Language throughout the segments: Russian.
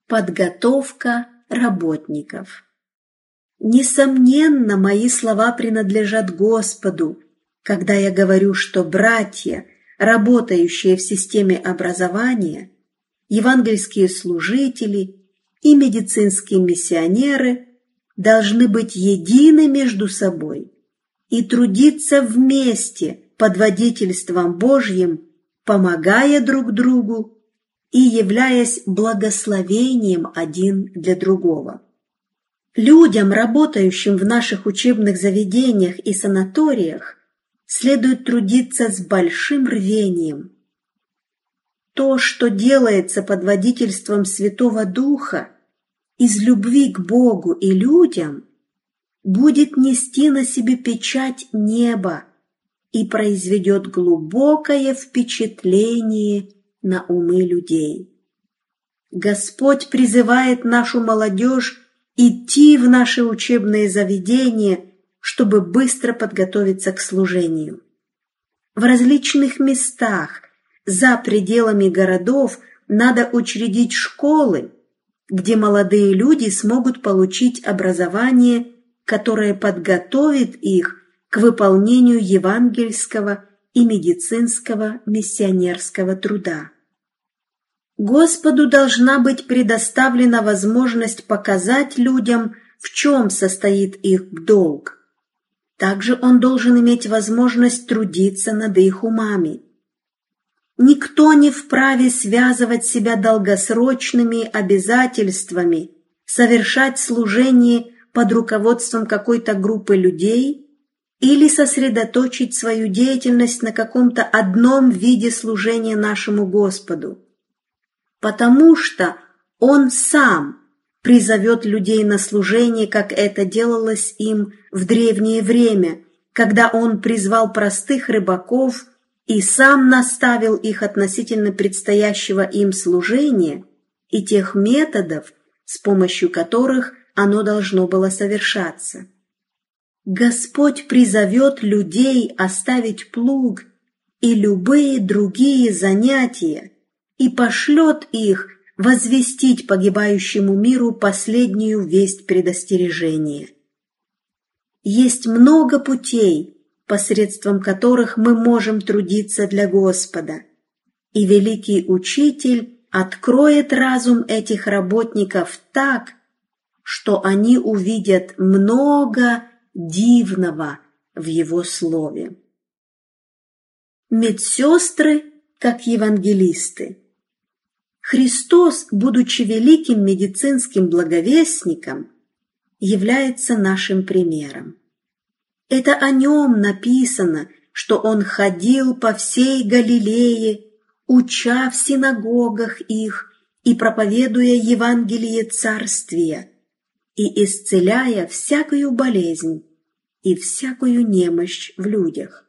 Подготовка работников. Несомненно, мои слова принадлежат Господу, когда я говорю, что братья, работающие в системе образования, евангельские служители и медицинские миссионеры должны быть едины между собой и трудиться вместе под водительством Божьим, помогая друг другу и являясь благословением один для другого. Людям, работающим в наших учебных заведениях и санаториях, следует трудиться с большим рвением. То, что делается под водительством Святого Духа, из любви к Богу и людям, будет нести на себе печать неба и произведет глубокое впечатление на умы людей. Господь призывает нашу молодежь идти в наши учебные заведения, чтобы быстро подготовиться к служению. В различных местах за пределами городов надо учредить школы, где молодые люди смогут получить образование, которое подготовит их к выполнению евангельского и медицинского миссионерского труда. Господу должна быть предоставлена возможность показать людям, в чем состоит их долг. Также он должен иметь возможность трудиться над их умами. Никто не вправе связывать себя долгосрочными обязательствами, совершать служение под руководством какой-то группы людей или сосредоточить свою деятельность на каком-то одном виде служения нашему Господу, потому что Он сам призовет людей на служение, как это делалось им в древнее время, когда Он призвал простых рыбаков и сам наставил их относительно предстоящего им служения и тех методов, с помощью которых оно должно было совершаться. Господь призовет людей оставить плуг и любые другие занятия и пошлет их возвестить погибающему миру последнюю весть предостережения. Есть много путей, посредством которых мы можем трудиться для Господа, и великий Учитель откроет разум этих работников так, что они увидят много дивного в Его Слове. Медсестры как евангелисты. Христос, будучи великим медицинским благовестником, является нашим примером. Это о нем написано, что он ходил по всей Галилее, уча в синагогах их и проповедуя Евангелие Царствия, и исцеляя всякую болезнь и всякую немощь в людях.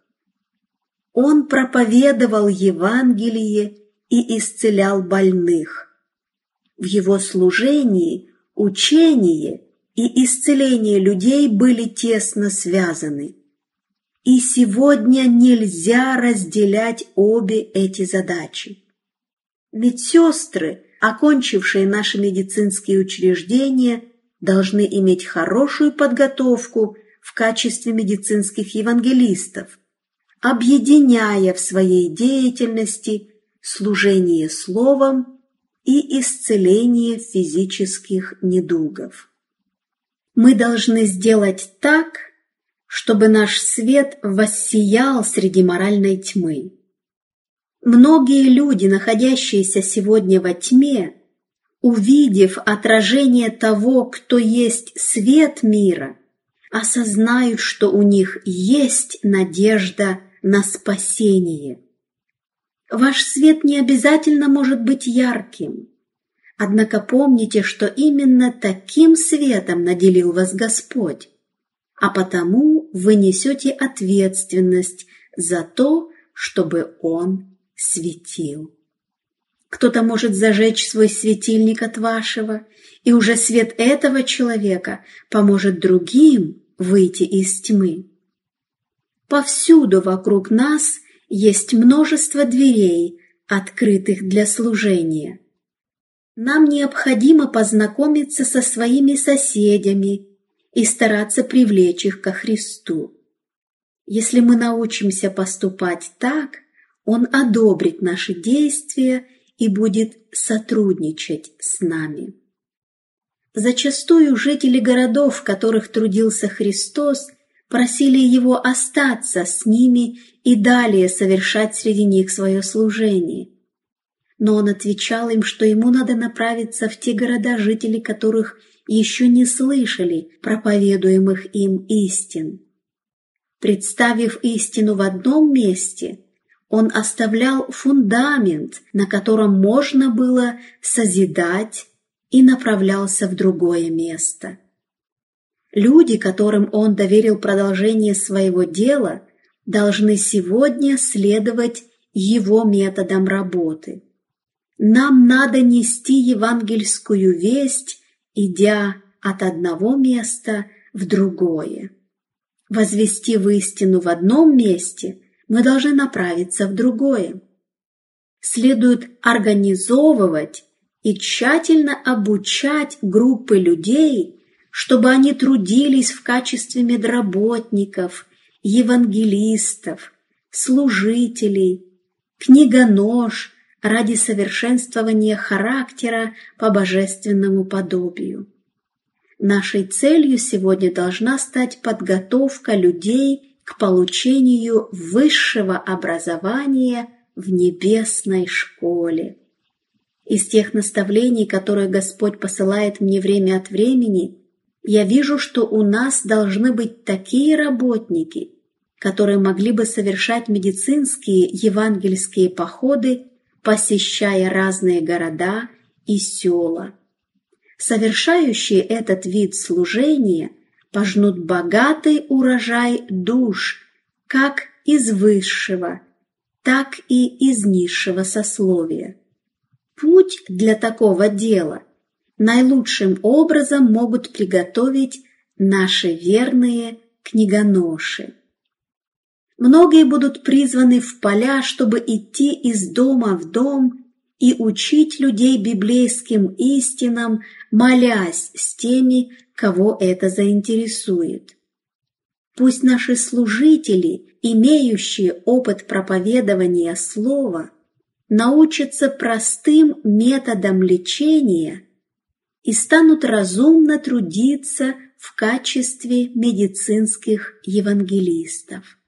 Он проповедовал Евангелие и исцелял больных. В его служении учение и исцеление людей были тесно связаны. И сегодня нельзя разделять обе эти задачи. Медсестры, окончившие наши медицинские учреждения, должны иметь хорошую подготовку в качестве медицинских евангелистов, объединяя в своей деятельности служение словом и исцеление физических недугов. Мы должны сделать так, чтобы наш свет воссиял среди моральной тьмы. Многие люди, находящиеся сегодня во тьме, увидев отражение того, кто есть свет мира, осознают, что у них есть надежда на спасение. Ваш свет не обязательно может быть ярким, однако помните, что именно таким светом наделил вас Господь, а потому вы несете ответственность за то, чтобы Он светил. Кто-то может зажечь свой светильник от вашего, и уже свет этого человека поможет другим выйти из тьмы. Повсюду вокруг нас есть множество дверей, открытых для служения. Нам необходимо познакомиться со своими соседями и стараться привлечь их ко Христу. Если мы научимся поступать так, Он одобрит наши действия и будет сотрудничать с нами. Зачастую жители городов, в которых трудился Христос, просили Его остаться с ними и далее совершать среди них свое служение. Но Он отвечал им, что Ему надо направиться в те города, жители которых еще не слышали проповедуемых им истин. Представив истину в одном месте, Он оставлял фундамент, на котором можно было созидать, и направлялся в другое место. Люди, которым Он доверил продолжение своего дела, должны сегодня следовать Его методам работы. Нам надо нести евангельскую весть, идя от одного места в другое. Возвестив истину в одном месте, мы должны направиться в другое. Следует организовывать и тщательно обучать группы людей, чтобы они трудились в качестве медработников, евангелистов, служителей, книгонож ради совершенствования характера по божественному подобию. Нашей целью сегодня должна стать подготовка людей к получению высшего образования в небесной школе. Из тех наставлений, которые Господь посылает мне время от времени, я вижу, что у нас должны быть такие работники, которые могли бы совершать медицинские евангельские походы, посещая разные города и села. Совершающие этот вид служения пожнут богатый урожай душ, как из высшего, так и из низшего сословия. Путь для такого дела наилучшим образом могут приготовить наши верные книгоноши. Многие будут призваны в поля, чтобы идти из дома в дом и учить людей библейским истинам, молясь с теми, кого это заинтересует. Пусть наши служители, имеющие опыт проповедования слова, научатся простым методам лечения и станут разумно трудиться в качестве медицинских евангелистов.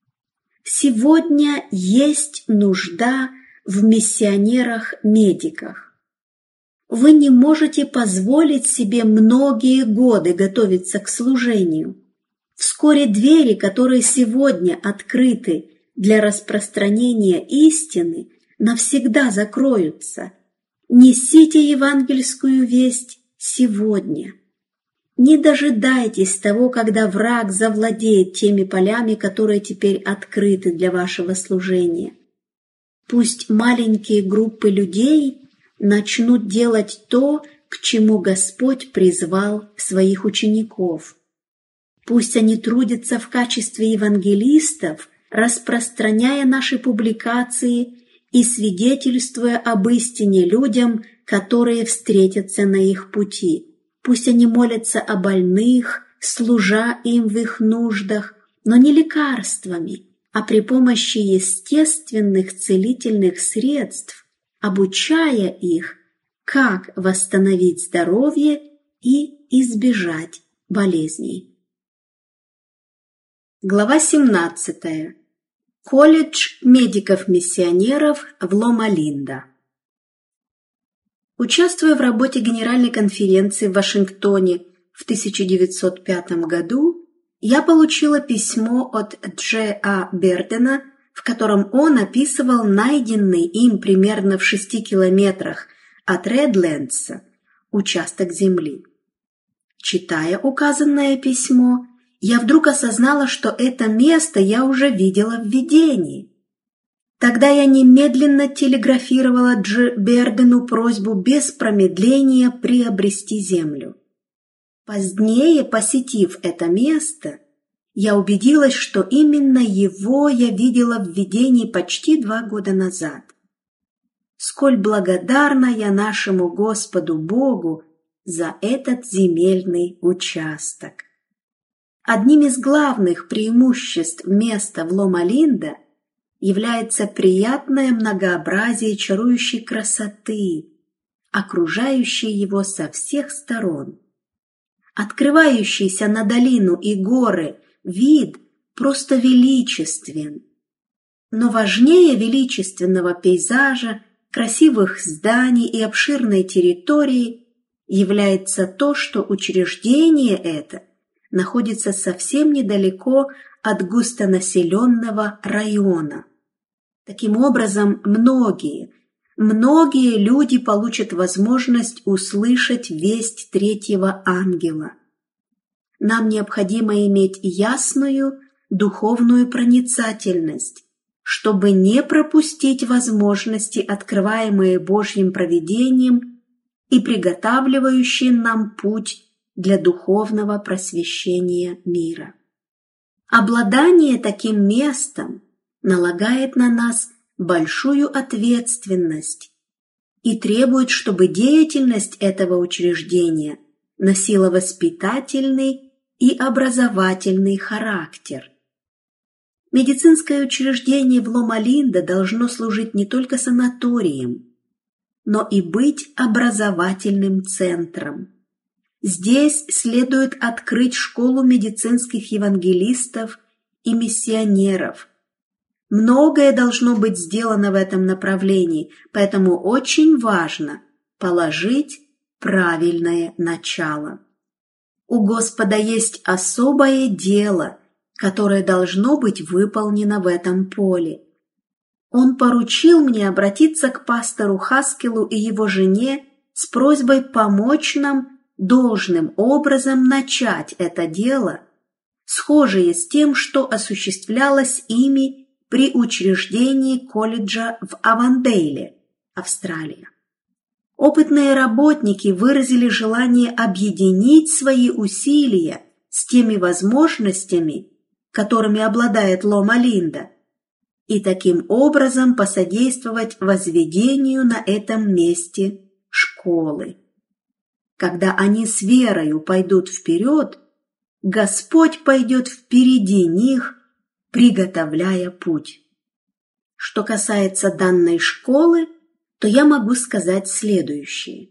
Сегодня есть нужда в миссионерах-медиках. Вы не можете позволить себе многие годы готовиться к служению. Вскоре двери, которые сегодня открыты для распространения истины, навсегда закроются. Несите евангельскую весть сегодня. Не дожидайтесь того, когда враг завладеет теми полями, которые теперь открыты для вашего служения. Пусть маленькие группы людей начнут делать то, к чему Господь призвал своих учеников. Пусть они трудятся в качестве евангелистов, распространяя наши публикации и свидетельствуя об истине людям, которые встретятся на их пути. Пусть они молятся о больных, служа им в их нуждах, но не лекарствами, а при помощи естественных целительных средств, обучая их, как восстановить здоровье и избежать болезней. Глава 17. Колледж медиков-миссионеров в Лома-Линда. Участвуя в работе Генеральной конференции в Вашингтоне в 1905 году, я получила письмо от Дж. А. Бердена, в котором он описывал найденный им примерно в 6 километрах от Редлендса участок земли. Читая указанное письмо, я вдруг осознала, что это место я уже видела в видении. Тогда я немедленно телеграфировала Дж. Бердену просьбу без промедления приобрести землю. Позднее, посетив это место, я убедилась, что именно его я видела в видении почти 2 года назад. сколь благодарна я нашему Господу Богу за этот земельный участок. Одним из главных преимуществ места в Лома-Линда является приятное многообразие чарующей красоты, окружающей его со всех сторон. Открывающийся на долину и горы вид просто величествен. Но важнее величественного пейзажа, красивых зданий и обширной территории является то, что учреждение это находится совсем недалеко от густонаселенного района. Таким образом, многие люди получат возможность услышать весть третьего ангела. Нам необходимо иметь ясную духовную проницательность, чтобы не пропустить возможности, открываемые Божьим провидением и приготавливающие нам путь для духовного просвещения мира. Обладание таким местом налагает на нас большую ответственность и требует, чтобы деятельность этого учреждения носила воспитательный и образовательный характер. Медицинское учреждение в Лома-Линда должно служить не только санаторием, но и быть образовательным центром. Здесь следует открыть школу медицинских евангелистов и миссионеров. Многое должно быть сделано в этом направлении, поэтому очень важно положить правильное начало. У Господа есть особое дело, которое должно быть выполнено в этом поле. Он поручил мне обратиться к пастору Хаскелу и его жене с просьбой помочь нам должным образом начать это дело, схожее с тем, что осуществлялось ими при учреждении колледжа в Авандейле, Австралия. Опытные работники выразили желание объединить свои усилия с теми возможностями, которыми обладает Лома-Линда, и таким образом посодействовать возведению на этом месте школы. Когда они с верою пойдут вперед, Господь пойдет впереди них, приготовляя путь. Что касается данной школы, то я могу сказать следующее.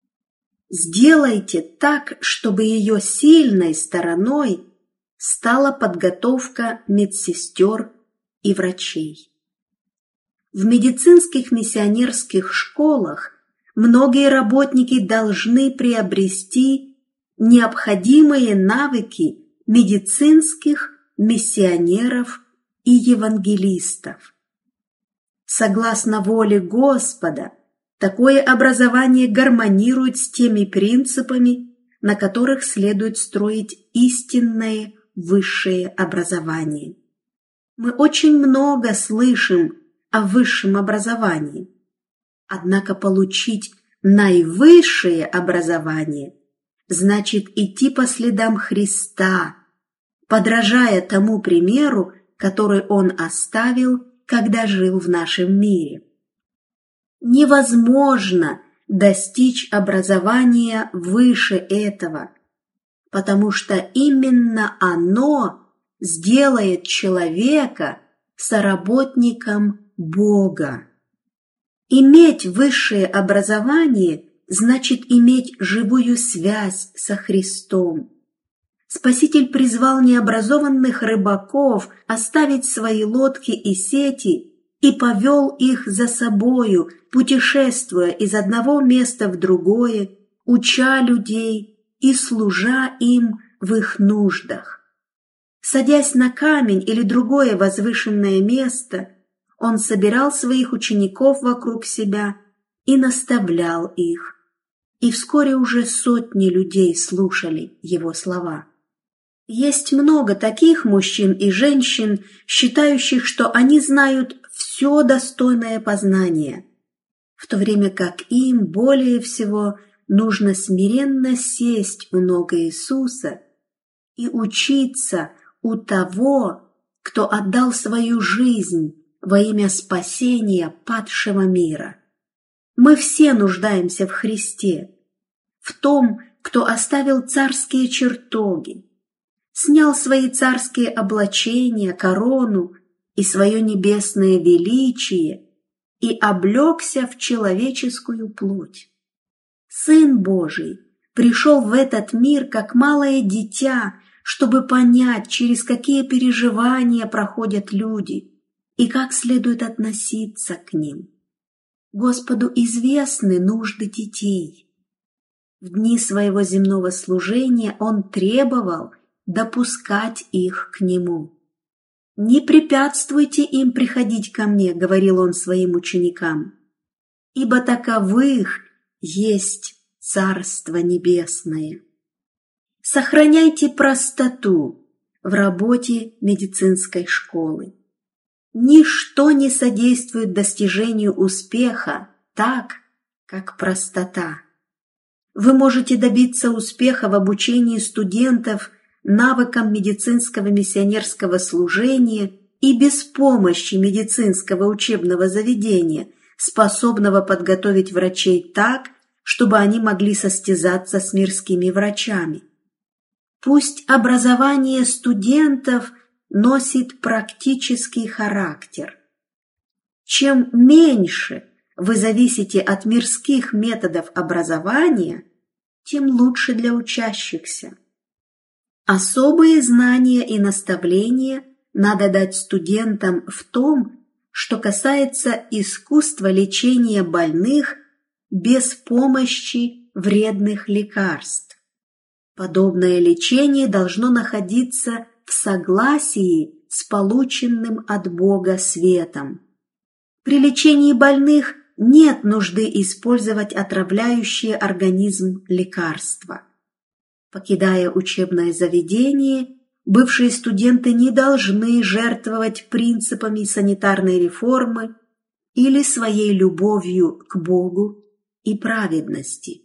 Сделайте так, чтобы ее сильной стороной стала подготовка медсестер и врачей. В медицинских миссионерских школах многие работники должны приобрести необходимые навыки медицинских миссионеров и евангелистов. Согласно воле Господа, такое образование гармонирует с теми принципами, на которых следует строить истинное высшее образование. Мы очень много слышим о высшем образовании. Однако получить наивысшее образование значит идти по следам Христа, подражая тому примеру, который Он оставил, когда жил в нашем мире. Невозможно достичь образования выше этого, потому что именно оно сделает человека соработником Бога. Иметь высшее образование значит иметь живую связь со Христом. Спаситель призвал необразованных рыбаков оставить свои лодки и сети и повел их за собою, путешествуя из одного места в другое, уча людей и служа им в их нуждах. Садясь на камень или другое возвышенное место, он собирал своих учеников вокруг себя и наставлял их. И вскоре уже сотни людей слушали его слова. Есть много таких мужчин и женщин, считающих, что они знают все достойное познания, в то время как им более всего нужно смиренно сесть у ног Иисуса и учиться у того, кто отдал свою жизнь во имя спасения падшего мира. Мы все нуждаемся в Христе, в том, кто оставил царские чертоги, снял свои царские облачения, корону и свое небесное величие и облегся в человеческую плоть. Сын Божий пришел в этот мир как малое дитя, чтобы понять, через какие переживания проходят люди и как следует относиться к ним. Господу известны нужды детей. В дни своего земного служения Он требовал допускать их к Нему. «Не препятствуйте им приходить ко мне», — говорил Он своим ученикам, «ибо таковых есть Царство Небесное». Сохраняйте простоту в работе медицинской школы. Ничто не содействует достижению успеха так, как простота. Вы можете добиться успеха в обучении студентов навыкам медицинского миссионерского служения и без помощи медицинского учебного заведения, способного подготовить врачей так, чтобы они могли состязаться с мирскими врачами. Пусть образование студентов носит практический характер. Чем меньше вы зависите от мирских методов образования, тем лучше для учащихся. Особые знания и наставления надо дать студентам в том, что касается искусства лечения больных без помощи вредных лекарств. Подобное лечение должно находиться в согласии с полученным от Бога светом. При лечении больных нет нужды использовать отравляющие организм лекарства. Покидая учебное заведение, бывшие студенты не должны жертвовать принципами санитарной реформы или своей любовью к Богу и праведности.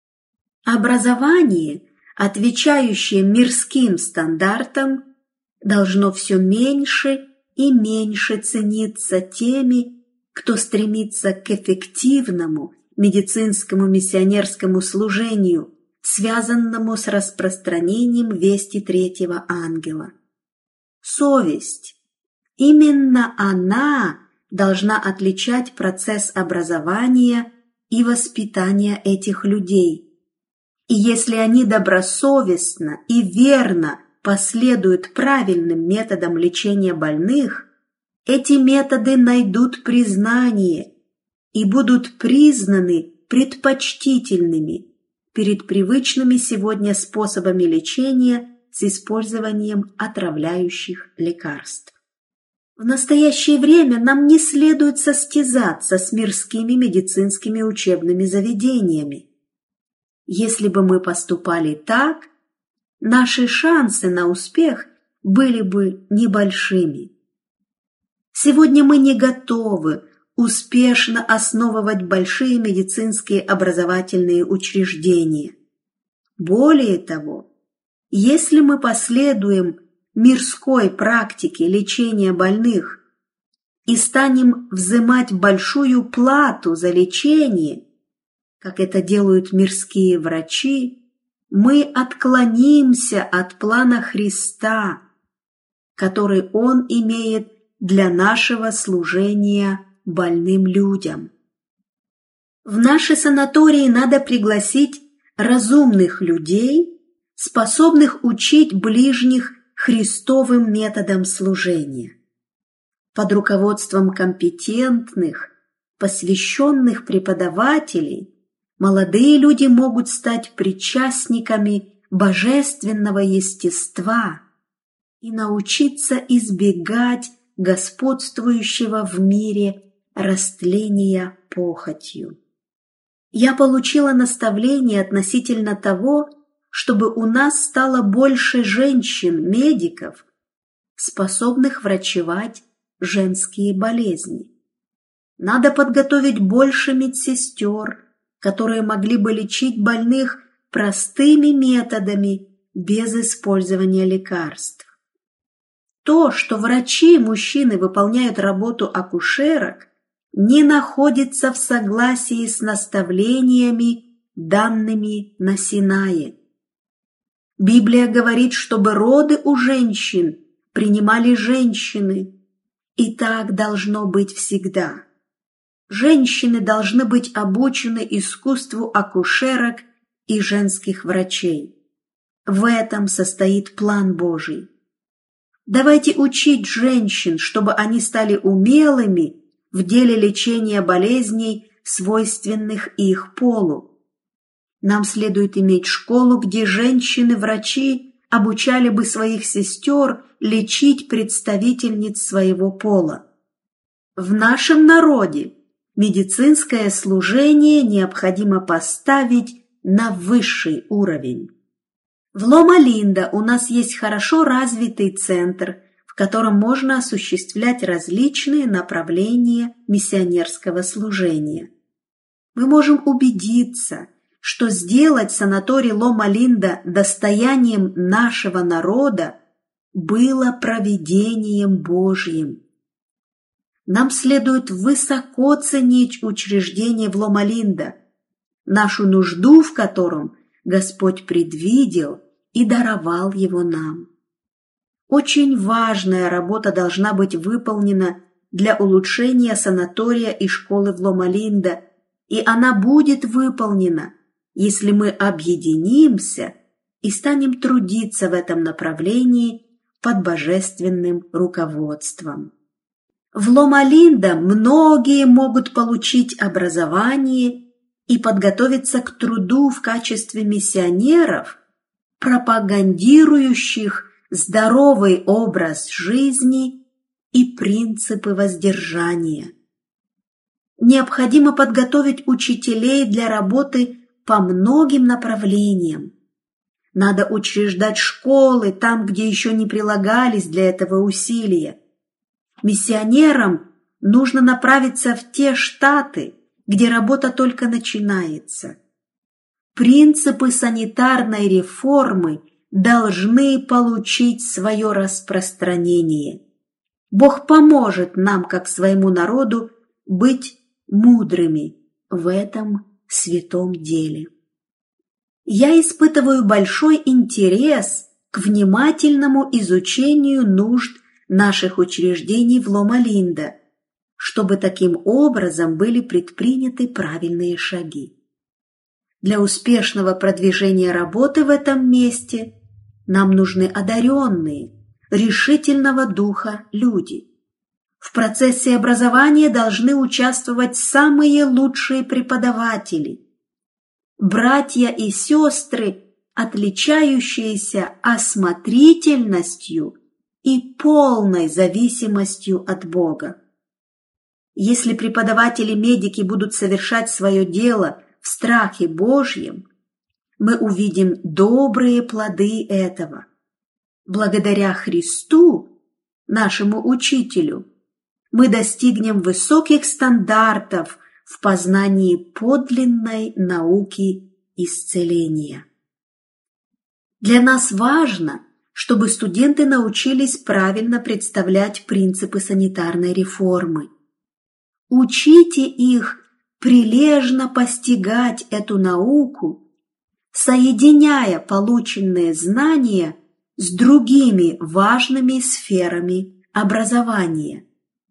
Образование, отвечающее мирским стандартам, должно все меньше и меньше цениться теми, кто стремится к эффективному медицинскому миссионерскому служению, связанному с распространением вести третьего ангела. Совесть, именно она должна отличать процесс образования и воспитания этих людей. И если они добросовестно и верно последуют правильным методам лечения больных, эти методы найдут признание и будут признаны предпочтительными перед привычными сегодня способами лечения с использованием отравляющих лекарств. В настоящее время нам не следует состязаться с мирскими медицинскими учебными заведениями. Если бы мы поступали так, наши шансы на успех были бы небольшими. Сегодня мы не готовы успешно основывать большие медицинские образовательные учреждения. Более того, если мы последуем мирской практике лечения больных и станем взимать большую плату за лечение, как это делают мирские врачи, мы отклонимся от плана Христа, который Он имеет для нашего служения больным людям. В наши санатории надо пригласить разумных людей, способных учить ближних Христовым методам служения. Под руководством компетентных, посвященных преподавателей молодые люди могут стать причастниками божественного естества и научиться избегать господствующего в мире растления похотью. Я получила наставление относительно того, чтобы у нас стало больше женщин-медиков, способных врачевать женские болезни. Надо подготовить больше медсестер, которые могли бы лечить больных простыми методами без использования лекарств. То, что врачи-мужчины выполняют работу акушерок, не находится в согласии с наставлениями, данными на Синае. Библия говорит, чтобы роды у женщин принимали женщины, и так должно быть всегда. Женщины должны быть обучены искусству акушерок и женских врачей. В этом состоит план Божий. Давайте учить женщин, чтобы они стали умелыми в деле лечения болезней, свойственных их полу. Нам следует иметь школу, где женщины-врачи обучали бы своих сестер лечить представительниц своего пола. В нашем народе медицинское служение необходимо поставить на высший уровень. В Лома-Линда у нас есть хорошо развитый центр, в котором можно осуществлять различные направления миссионерского служения. Мы можем убедиться, что сделать санаторий Лома-Линда достоянием нашего народа было провидением Божьим. Нам следует высоко ценить учреждение в Лома-Линда, нашу нужду в котором Господь предвидел и даровал его нам. Очень важная работа должна быть выполнена для улучшения санатория и школы в Лома-Линда, и она будет выполнена, если мы объединимся и станем трудиться в этом направлении под божественным руководством. В Лома-Линда многие могут получить образование и подготовиться к труду в качестве миссионеров, пропагандирующих здоровый образ жизни и принципы воздержания. Необходимо подготовить учителей для работы по многим направлениям. Надо учреждать школы там, где еще не прилагались для этого усилия. Миссионерам нужно направиться в те штаты, где работа только начинается. Принципы санитарной реформы должны получить свое распространение. Бог поможет нам, как своему народу, быть мудрыми в этом святом деле. Я испытываю большой интерес к внимательному изучению нужд наших учреждений в Лома-Линда, чтобы таким образом были предприняты правильные шаги. Для успешного продвижения работы в этом месте нам нужны одаренные, решительного духа люди. В процессе образования должны участвовать самые лучшие преподаватели, братья и сестры, отличающиеся осмотрительностью и полной зависимостью от Бога. Если преподаватели-медики будут совершать свое дело в страхе Божьем, мы увидим добрые плоды этого. Благодаря Христу, нашему Учителю, мы достигнем высоких стандартов в познании подлинной науки исцеления. Для нас важно, чтобы студенты научились правильно представлять принципы санитарной реформы. Учите их прилежно постигать эту науку, соединяя полученные знания с другими важными сферами образования.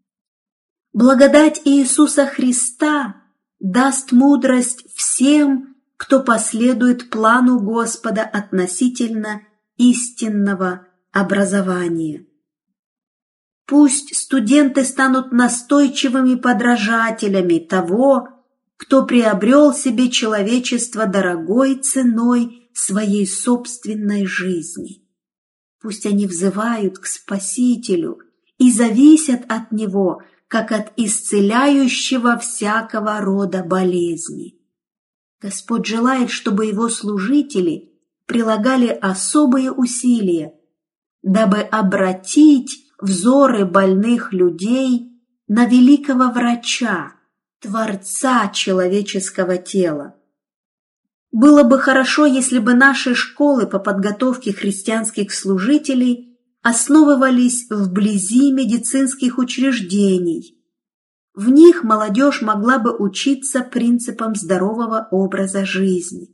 Благодать Иисуса Христа даст мудрость всем, кто последует плану Господа относительно истинного образования. Пусть студенты станут настойчивыми подражателями того, кто приобрел себе человечество дорогой ценой своей собственной жизни. Пусть они взывают к Спасителю и зависят от Него, как от исцеляющего всякого рода болезни. Господь желает, чтобы Его служители прилагали особые усилия, дабы обратить взоры больных людей на великого врача, Творца человеческого тела. Было бы хорошо, если бы наши школы по подготовке христианских служителей основывались вблизи медицинских учреждений. В них молодежь могла бы учиться принципам здорового образа жизни.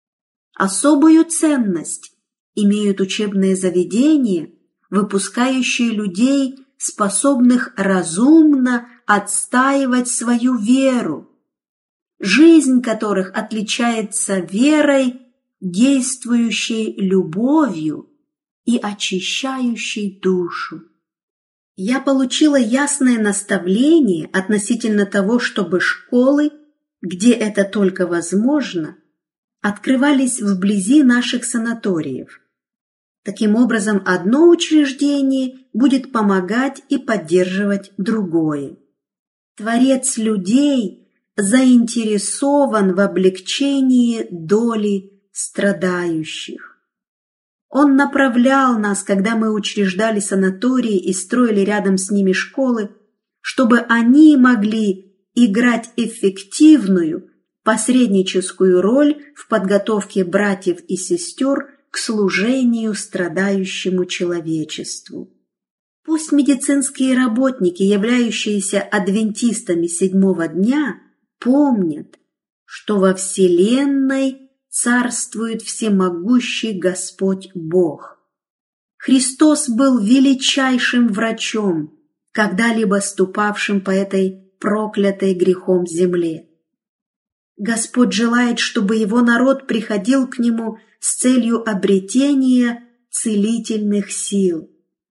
Особую ценность имеют учебные заведения, выпускающие людей, способных разумно отстаивать свою веру, жизнь которых отличается верой, действующей любовью и очищающей душу. Я получила ясное наставление относительно того, чтобы школы, где это только возможно, открывались вблизи наших санаториев. Таким образом, одно учреждение будет помогать и поддерживать другое. Творец людей заинтересован в облегчении доли страдающих. Он направлял нас, когда мы учреждали санатории и строили рядом с ними школы, чтобы они могли играть эффективную посредническую роль в подготовке братьев и сестер к служению страдающему человечеству. Пусть медицинские работники, являющиеся адвентистами седьмого дня, помнят, что во Вселенной царствует всемогущий Господь Бог. Христос был величайшим врачом, когда-либо ступавшим по этой проклятой грехом земле. Господь желает, чтобы Его народ приходил к Нему с целью обретения целительных сил.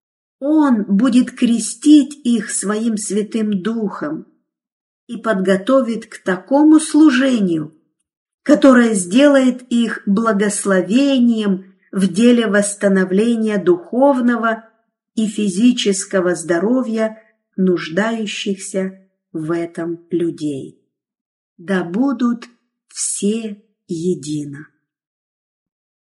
Он будет крестить их Своим Святым Духом и подготовит к такому служению, которое сделает их благословением в деле восстановления духовного и физического здоровья нуждающихся в этом людей. Да будут все едино.